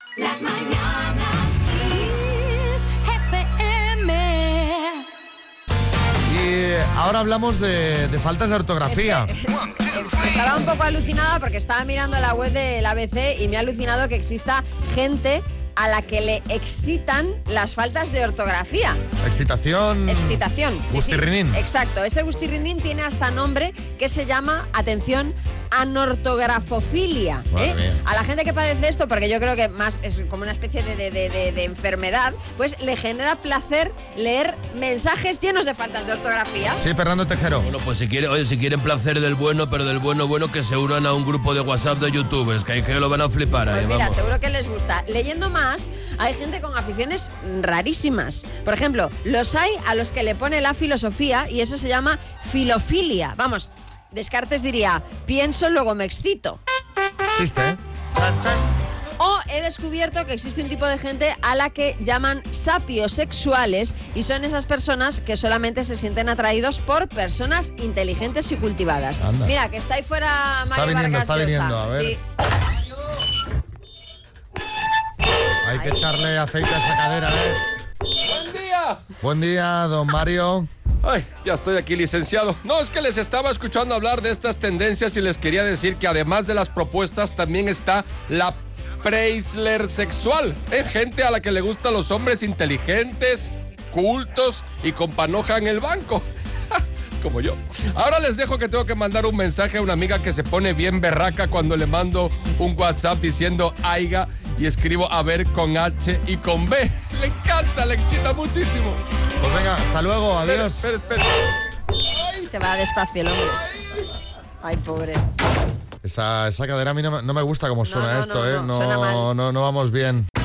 Las mañanas Kiss FM. Y ahora hablamos de faltas de ortografía. Estaba un poco alucinada porque estaba mirando la web del ABC y me ha alucinado que exista gente a la que le excitan las faltas de ortografía. Excitación. Sí, Gustirrinín. sí, exacto. Este gustirrinín tiene hasta nombre que se llama, atención, anortografofilia. Madre mía. A la gente que padece esto, porque yo creo que más es como una especie de enfermedad, pues le genera placer leer mensajes llenos de faltas de ortografía. Sí, Fernando Tejero. Bueno, pues si quieren placer del bueno, pero del bueno, que se unan a un grupo de WhatsApp de youtubers, que lo van a flipar ahí, Pues mira, vamos. seguro que les gusta. Leyendo más, hay gente con aficiones rarísimas. Por ejemplo, los hay a los que le pone la filosofía y eso se llama filofilia. Vamos, Descartes diría, pienso, luego me excito. Chiste, ¿eh? O he descubierto que existe un tipo de gente a la que llaman sapiosexuales y son esas personas que solamente se sienten atraídos por personas inteligentes y cultivadas. Anda. Mira, que está ahí fuera Mario Vargas Está Llosa. viniendo, a ver. Sí. Hay que echarle aceite a esa cadera, ¿eh? ¡Buen día! Buen día, don Mario. Ay, ya estoy aquí, licenciado. No, es que les estaba escuchando hablar de estas tendencias y les quería decir que además de las propuestas también está la Preisler sexual. Gente a la que le gustan los hombres inteligentes, cultos y con panoja en el banco. Como yo. Ahora les dejo que tengo que mandar un mensaje a una amiga que se pone bien berraca cuando le mando un WhatsApp diciendo aiga y escribo a ver con H y con B. Le encanta, le excita muchísimo. Pues venga, hasta luego, adiós. Espera. Te va despacio el hombre. Ay, pobre. Esa cadera a mí no me gusta como suena no, esto, ¿eh? no, suena mal. No vamos bien.